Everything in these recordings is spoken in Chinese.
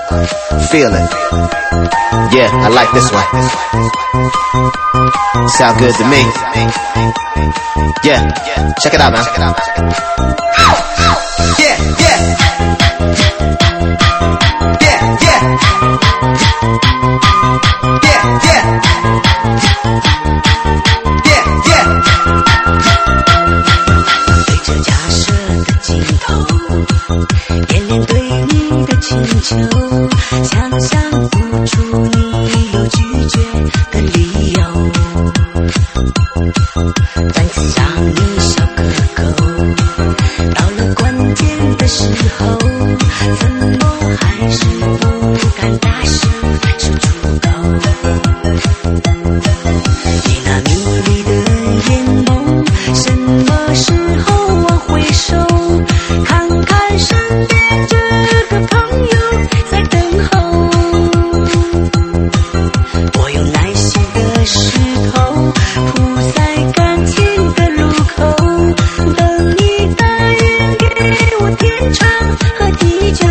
Feel it. Yeah, I like this one. Sound good to me. Yeah, check it out, man. Yeah, yeah. Yeah, yeah. Yeah, yeah. Yeah, yeah. 对着假设的镜头，演练对你的请求，想象不出你有拒绝的理由，再次让你小可口，到了关键的时候，怎么还是不敢大声说出口？你那迷离的眼眸，什么时候往回首？看看身边这个朋友在等候。我用耐心的石头铺在感情的路口，等你答应给我天长和地久。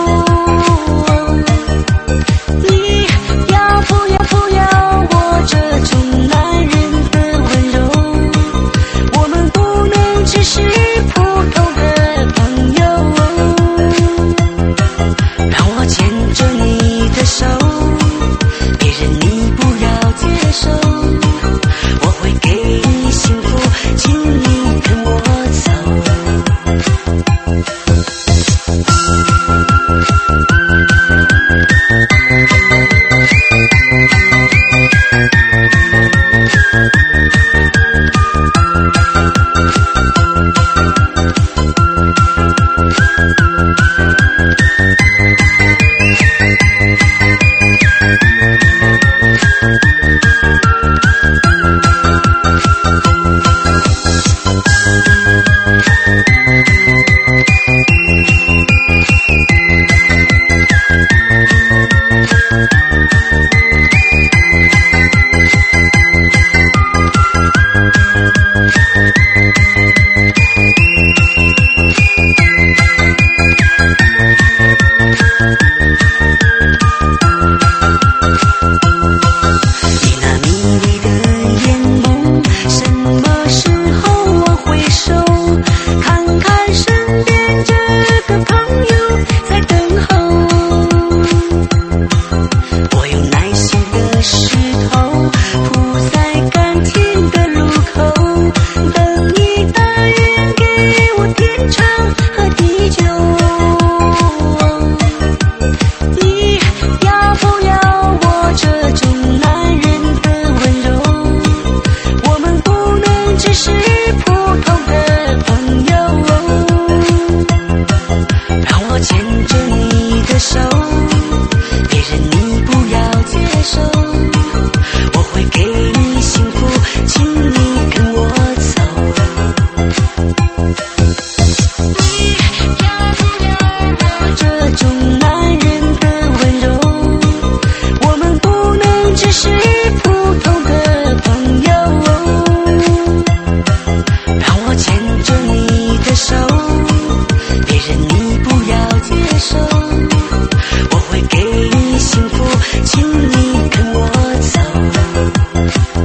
你要不要我这种男人的温柔？我们不能只是普通的朋友，让我牵着你的手，别人你不要接受，我会给你幸福，请你跟我走。你那迷离的眼眸，什么时候往回首？看看身边这个朋友在等候。我用耐心的石头铺在感情的路口，等你答应给我天长和地久。你要不要我这种男人的温柔？我们不能只是普通的朋友，让我牵着你的手，别人你不要接受，我会给你幸福，请你跟我走。你要不要我这种男人的温柔？我们不能只是普通的朋友，让我牵着你的手，别人你不要接受，我会给你幸福，请你跟我走。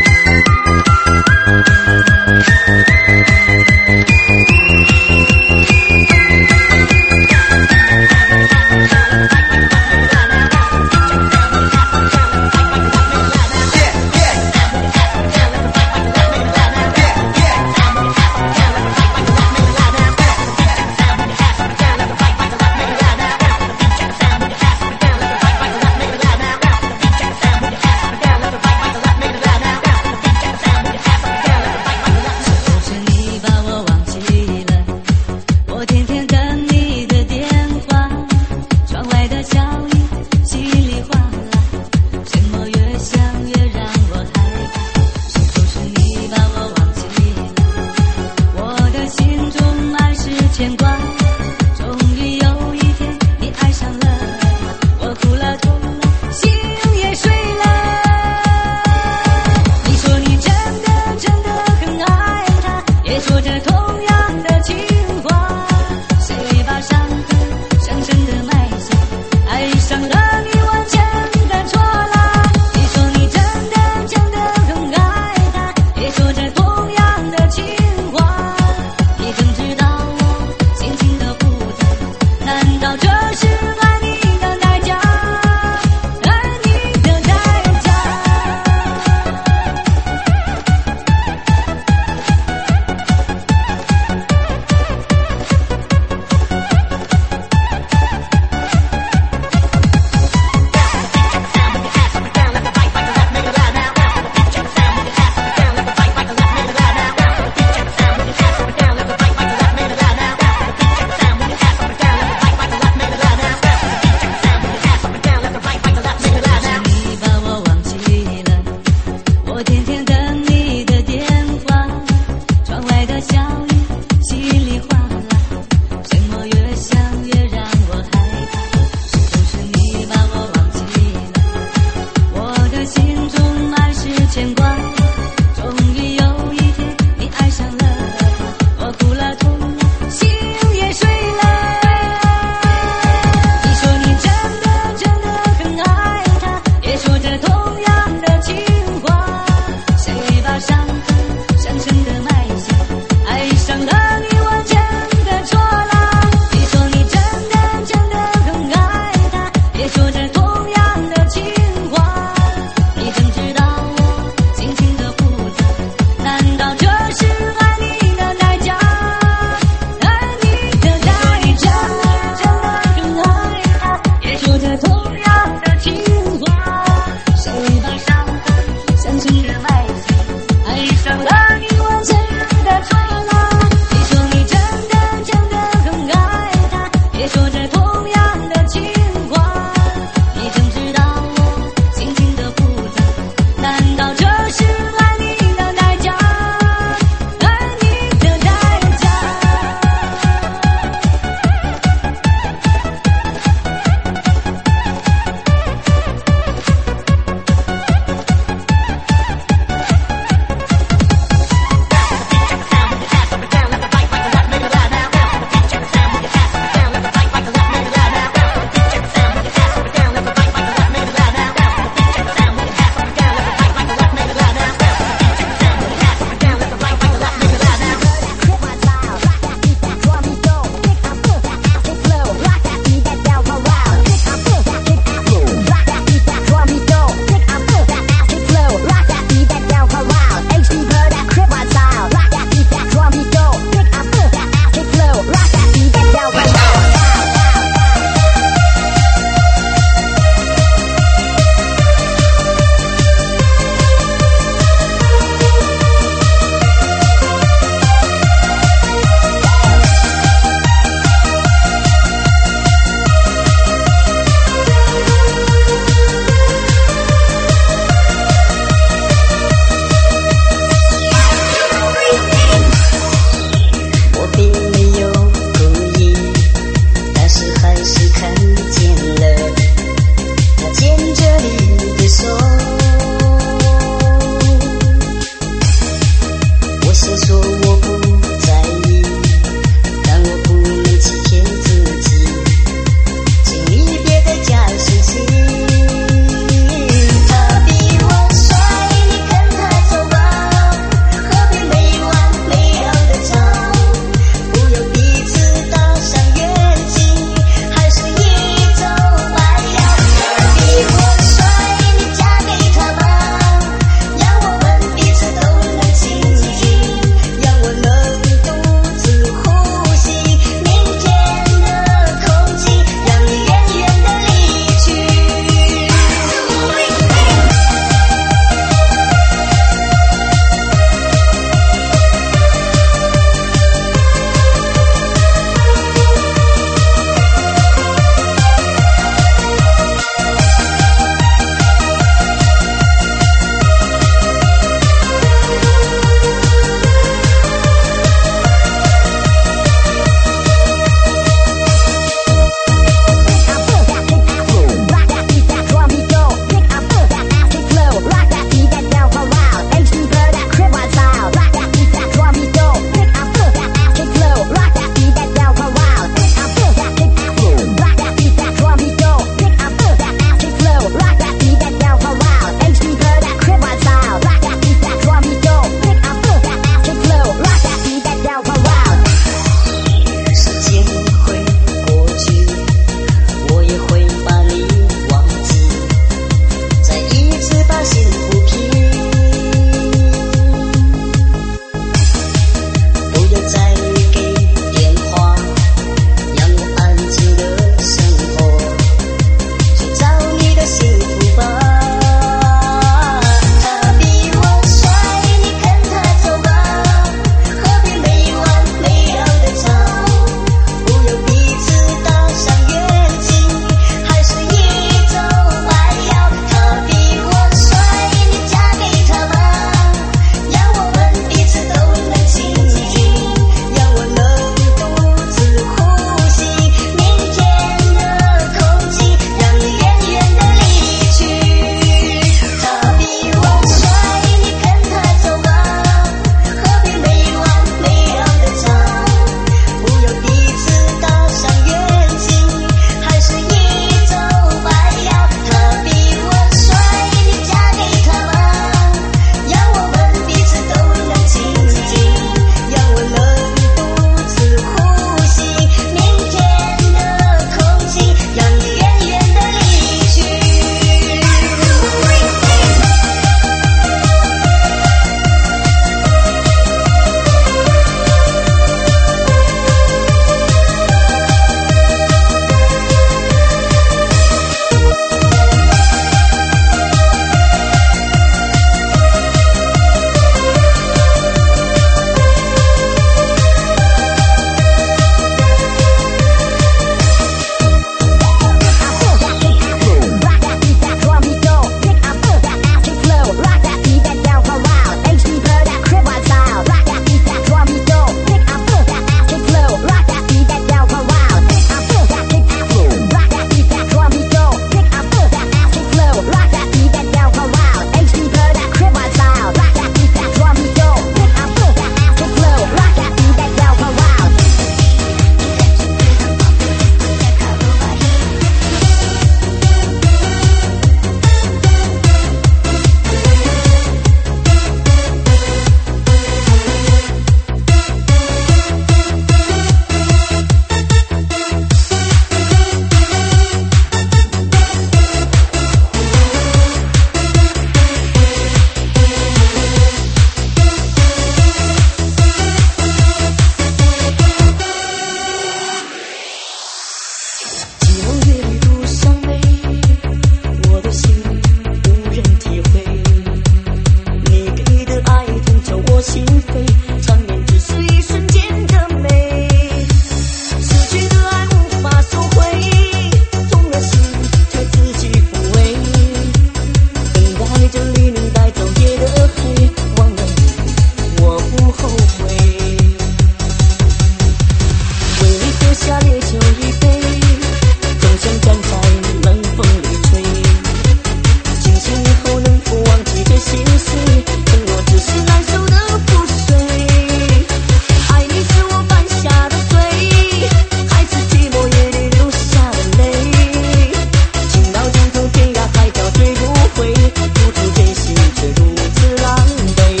站在冷风里吹。清醒以后能否忘记这心碎？承诺只是难受的覆水。爱你是我犯下的罪，还是寂寞夜里流下的泪？情到尽头，天涯海角追不回，付出真心却如此狼狈。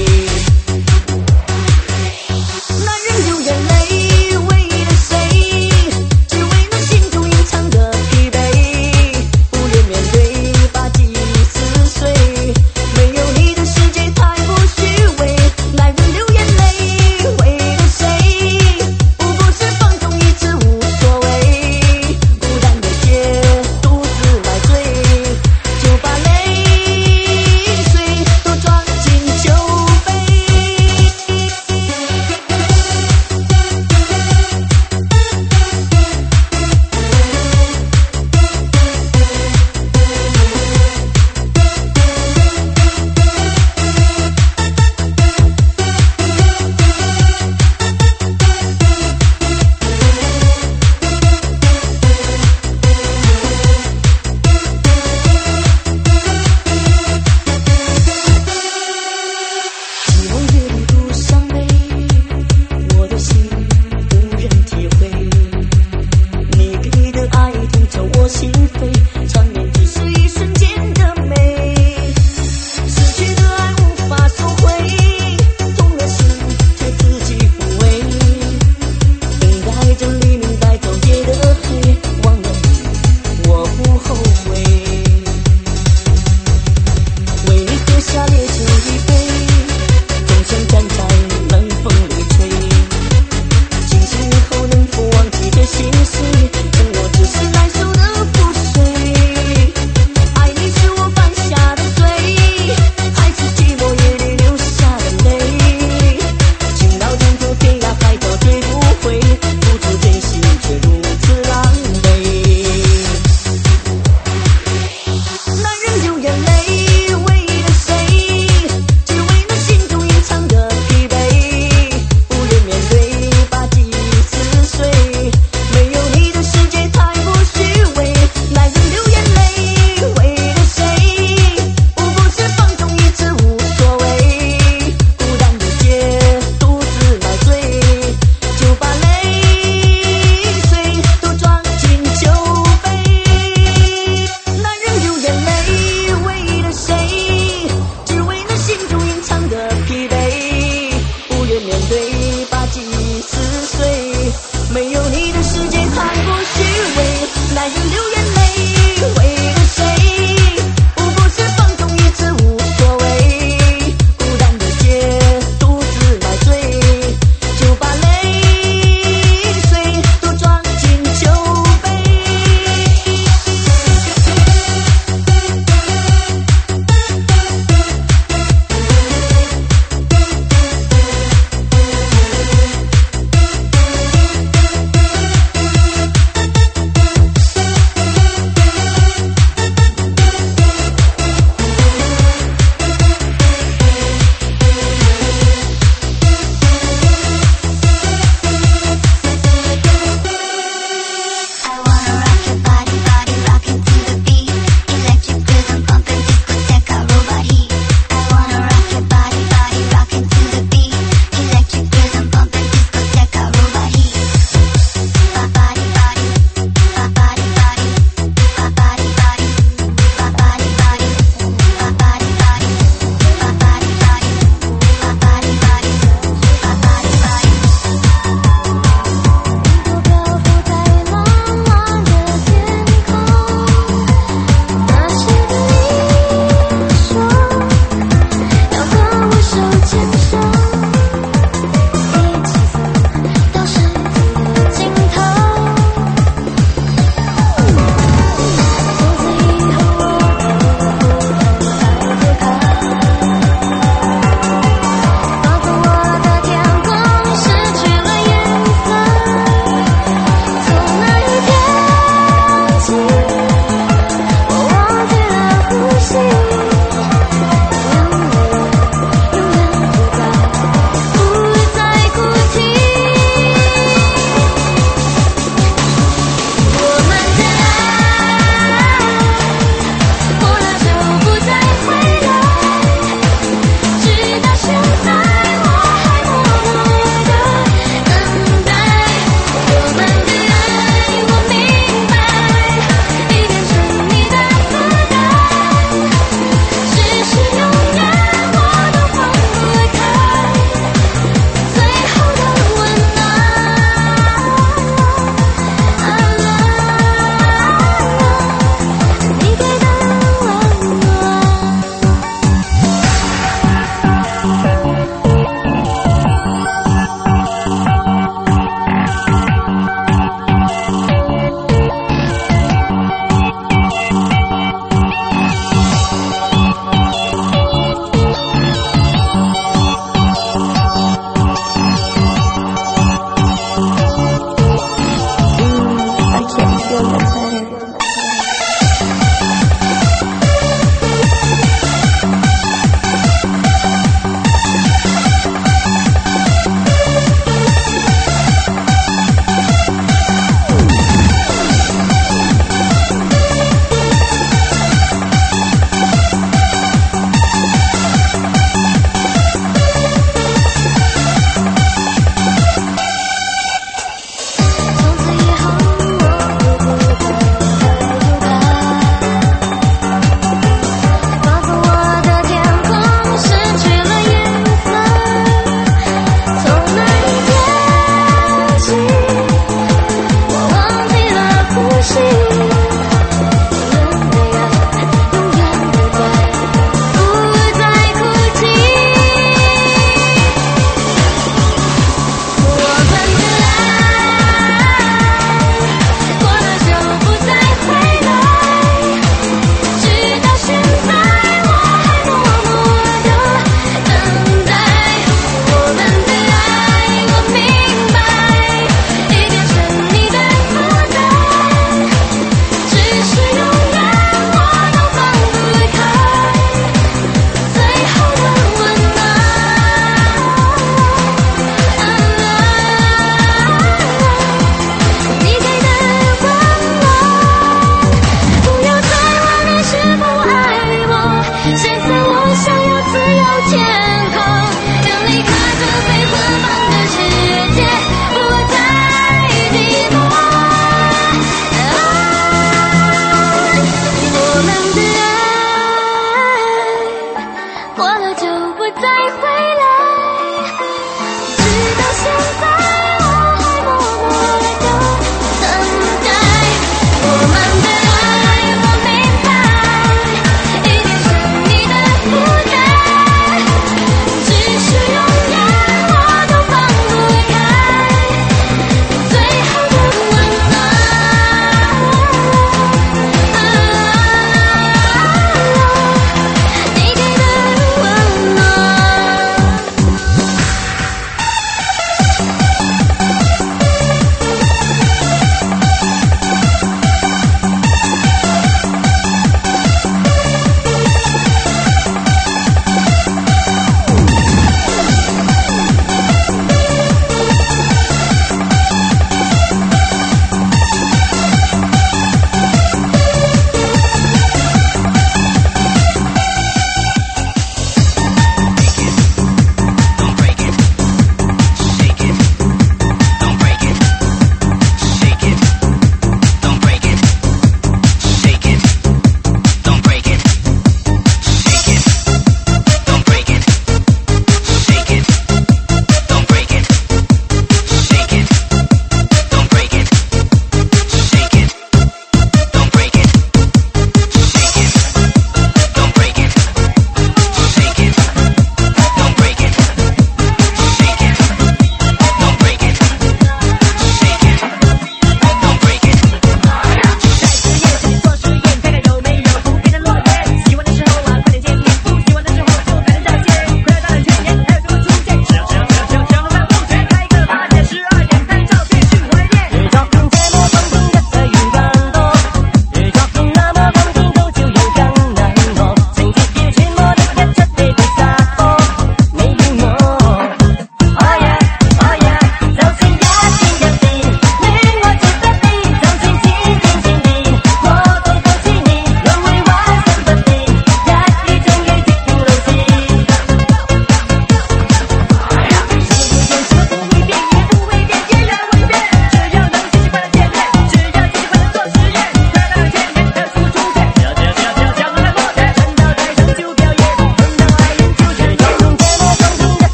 男人流眼泪，为了谁？只为那心中隐藏的疲惫。不愿面对，把记忆撕碎。没有你的世界太过虚伪。男人流眼泪，为了谁？不过是放纵一次无所谓。孤单的街，独自来醉，就把泪水都装进酒杯。寂寞夜里独伤悲，我的心无人体会。你给的爱痛透我心扉，缠绵只是一瞬间的美。失去的爱无法收回，痛了心却自己抚慰。等待着黎明带走夜的黑，忘了你我不后悔。为你喝下烈酒一杯，总想站在冷风里吹。清醒以后能否忘记这心碎？承诺只是难受的覆水。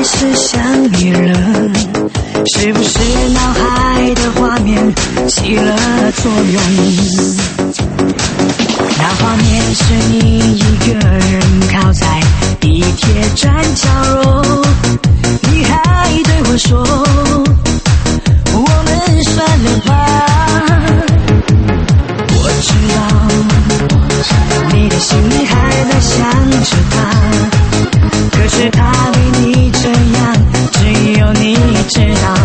是想你了？是不是脑海的画面起了作用？那画面是你一个人靠在地铁站角落，你还对我说我们算了吧。我知道你的心里还在想着他，可是他对你这样只有你知道。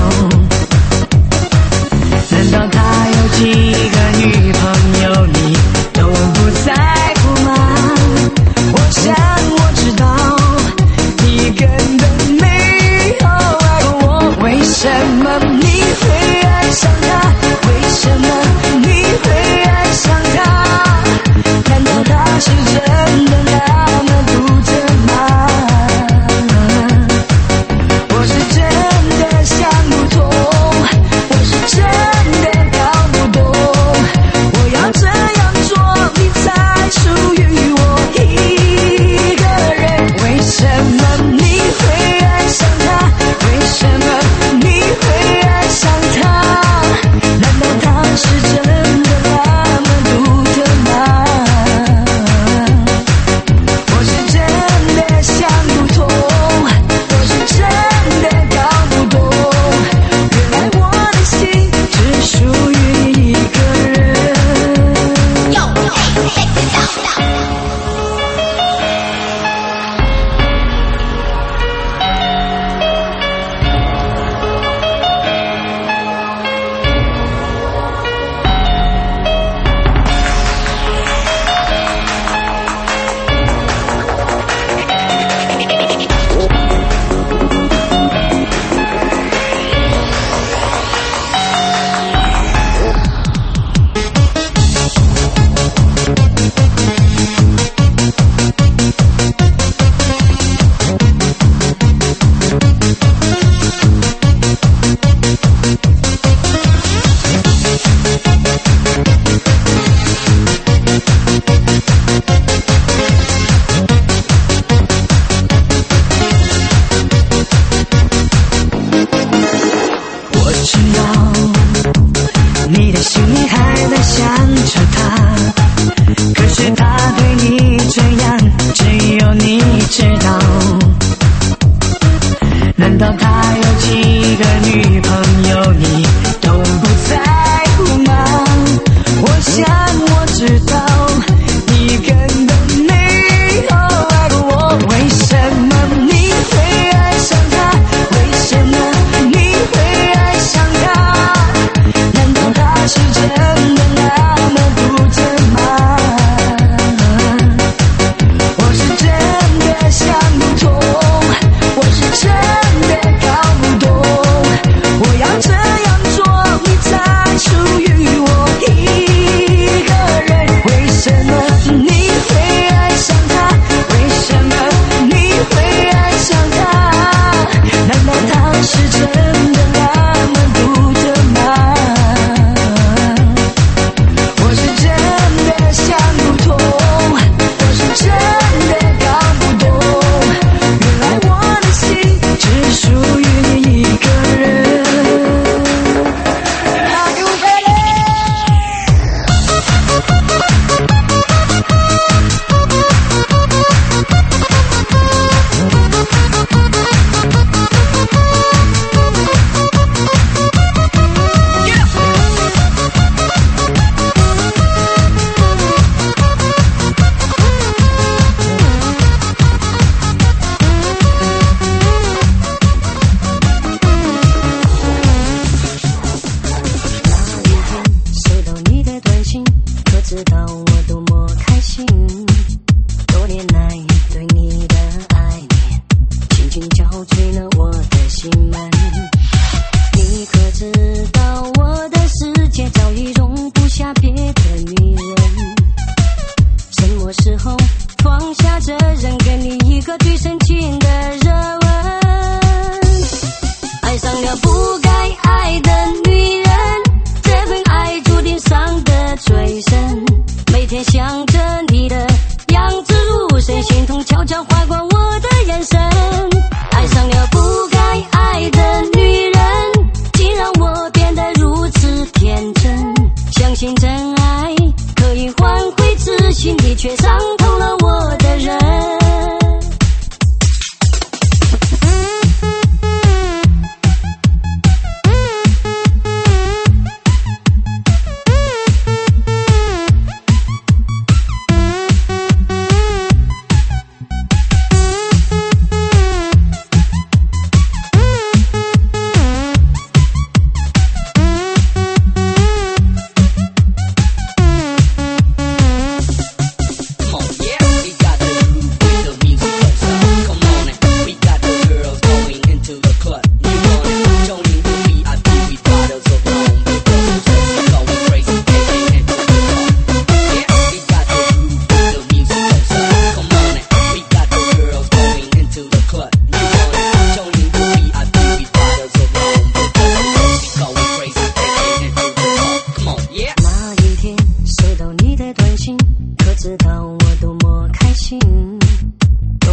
难道他有几个女朋友你都不在乎吗？我想我知道你根本没有爱过我。为什么你会爱上他？为什么你会爱上他？难道他是真的那么独特吗？我是真的想不通，我是真的搞不懂，我要怎样做你才属于我一个人？为什么你会爱上他？为什么你会爱上他？难道他是真的那么独特吗？我是真的想不通，我是真的搞不懂，原来我的心只属于你一个人。我知道你的心里还在想着他，可是他对你这样只有你知道。难道他有几个女朋友你都不在乎吗？我想我知道你根本没有爱过我。为什么你会爱上他？为什么你会爱上他？难道他是真的那么独特吗？我是真的想不通，我是真的搞不懂，我要怎样做你才属于我一个人？为什么你会爱上他？为什么你会爱上他？难道他是真的那么独特吗？我是真的想不通，我是真的搞不懂，原来我的心只属于你一个人。Are you ready? 收到你的短信，可知道我多么开心？多年来对你的爱恋，轻轻敲碎了我的心门。你可知道我的世界早已容不下别的女人？什么时候放下责任，给你一个最深情的热吻？爱上了不该爱的女人，这份爱注定伤得最深。每天想着你的样子入神，心痛悄悄划过我的眼神。爱上了不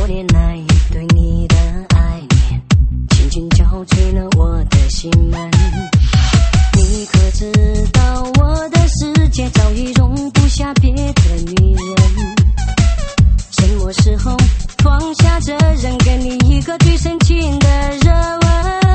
年来对你的爱恋，轻轻敲碎了我的心门。你可知道我的世界早已容不下别的女人？什么时候放下责任，给你一个最深情的热吻？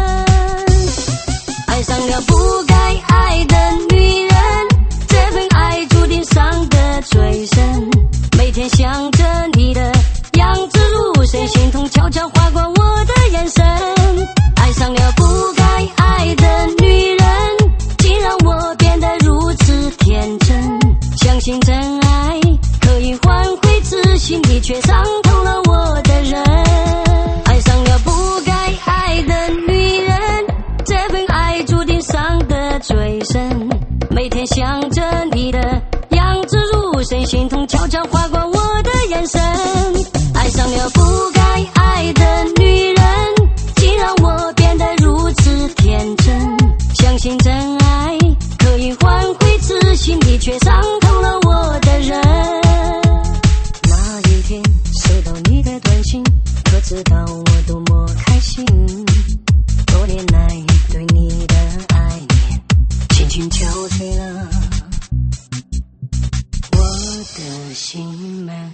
爱上了不该爱的女人，这份爱注定伤得最深。每天想着你的样子入神，心痛悄悄划过我的眼神。爱上了不该爱的女人，竟让我变得如此天真。相信真爱可以换回自信，你却伤透了我的人。爱上了不该爱的女人，这份爱注定伤得最深。每天想着你的样子入神，心痛悄悄划过我的眼神。爱上了不该爱的女人，竟让我变得如此天真。相信真爱可以换回自信，你却伤透了我的人。那一天收到你的短信，可知道我多么开心。多年来对你的爱恋，轻轻敲碎了我的心门。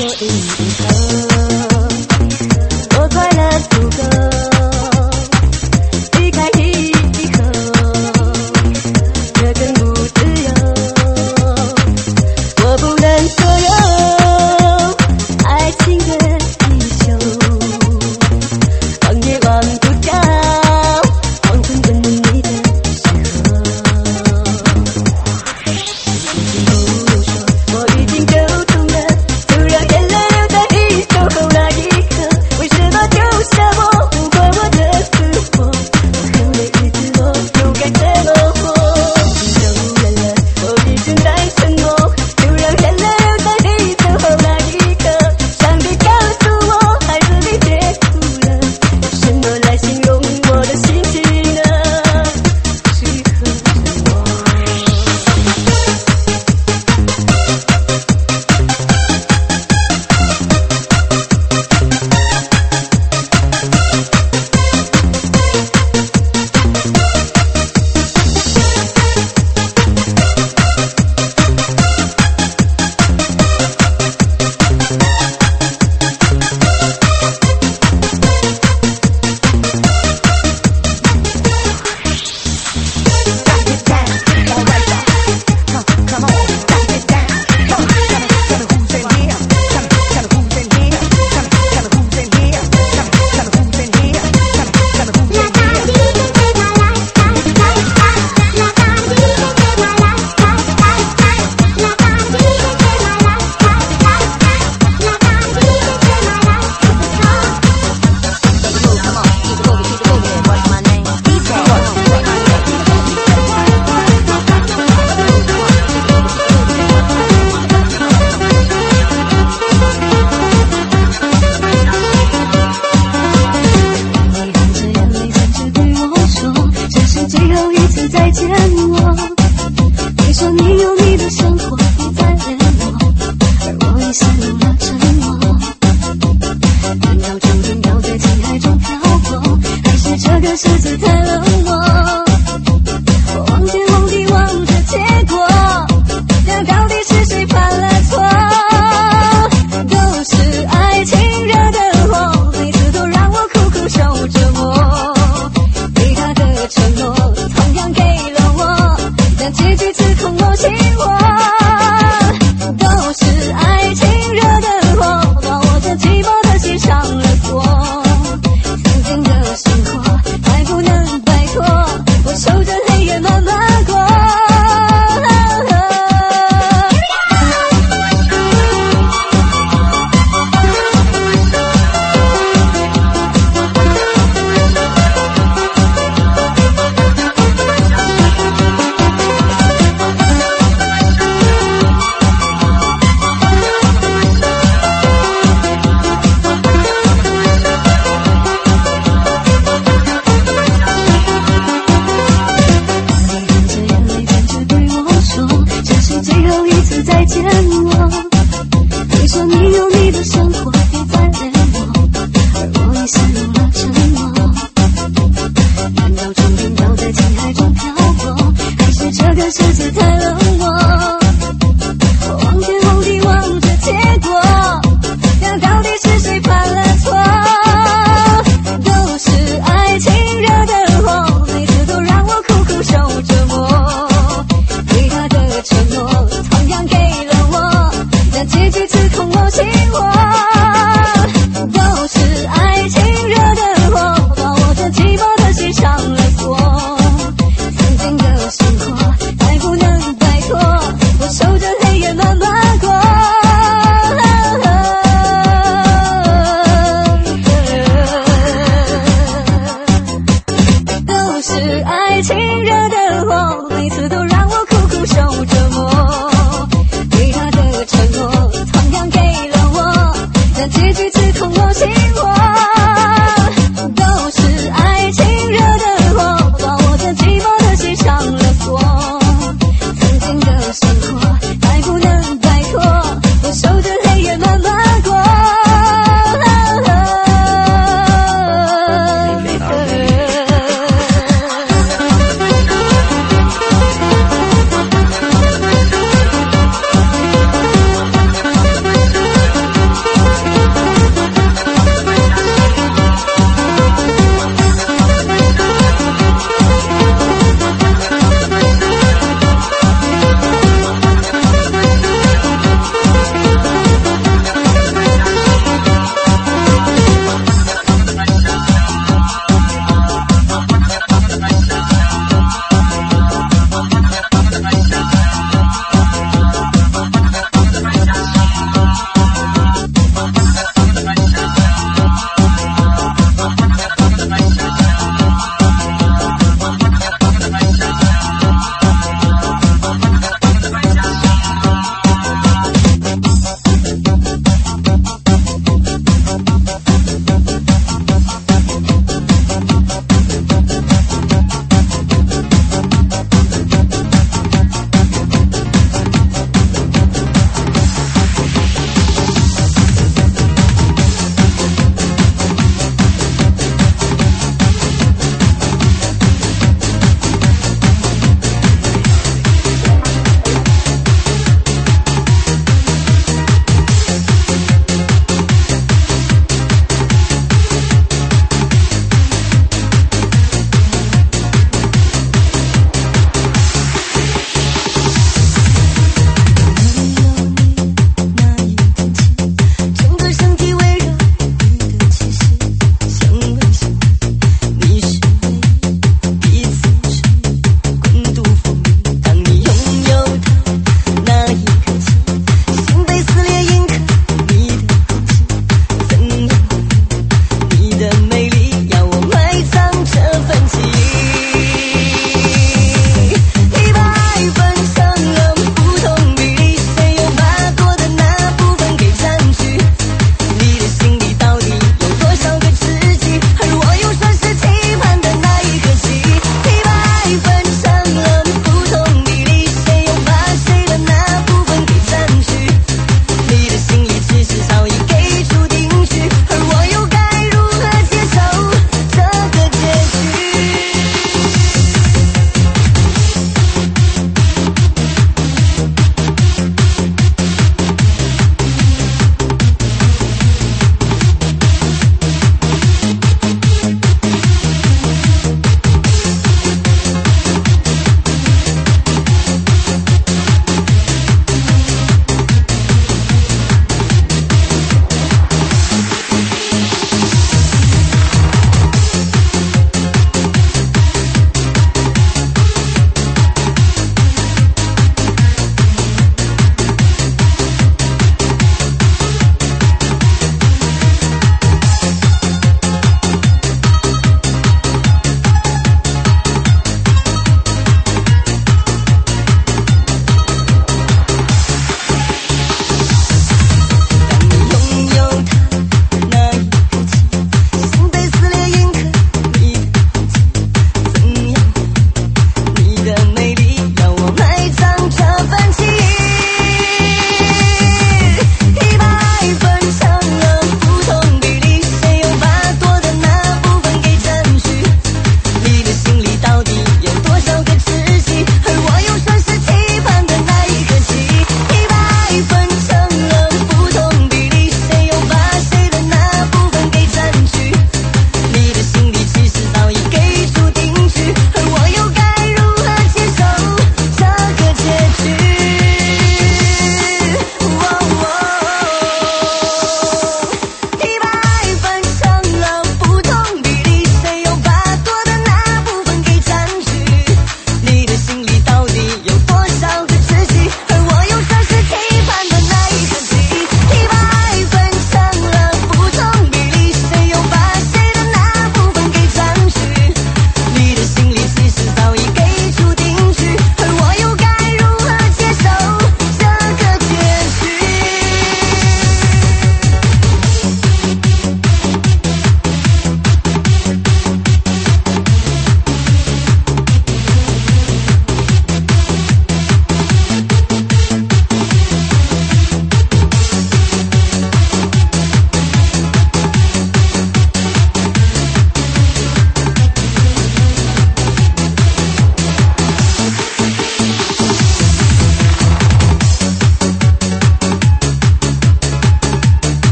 结局刺痛我心窝，都是爱情。